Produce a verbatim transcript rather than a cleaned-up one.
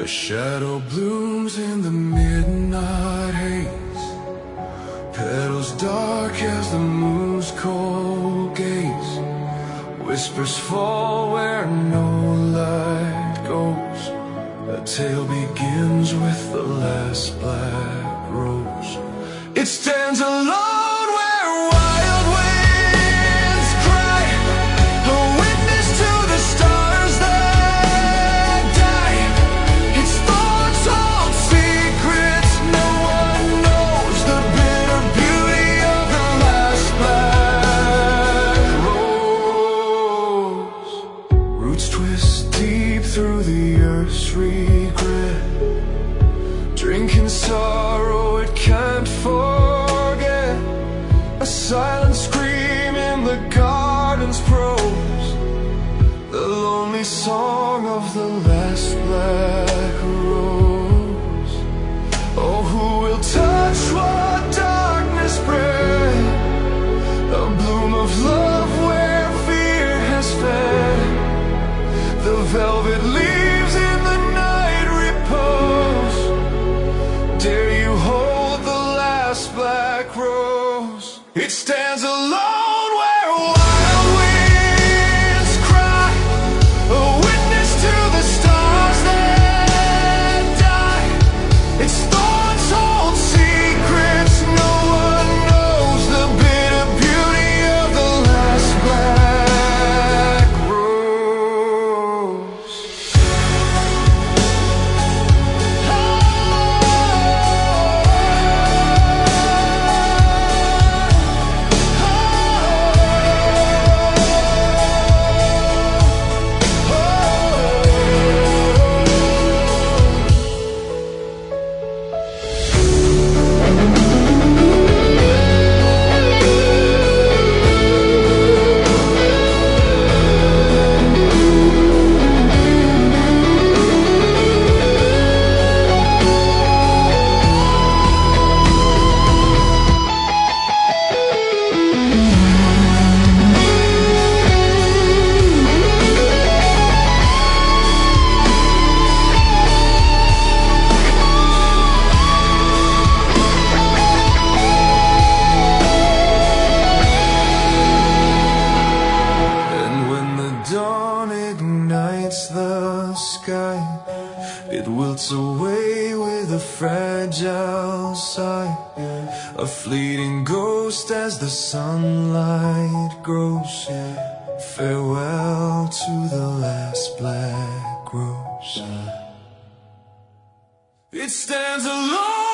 A shadow blooms in the midnight haze, petals dark as the moon's cold gaze. Whispers fall where no light goes. A tale begins with the last black rose. It stands alone where wild winds cry, a witness to the stars that die. Its thoughts hold secrets no one knows, the bitter beauty of the last black rose. Roots twist deep through the earth's regret, drinking sorrow it can't forget. A silent scream in the garden's prose, the lonely song of the last black rose. Oh, who will touch what darkness bred? A bloom of love where fear has fed. The velvet leaves in the night repose. Dare you hold the last black rose? It stands alone where wild winds cry, a witness to the stars that die. Its thorns hold secrets no one knows, the bitter beauty of the last black rose. Dawn ignites the sky, it wilts away with a fragile sigh, a fleeting ghost as the sunlight grows. Farewell to the last black rose. It stands alone.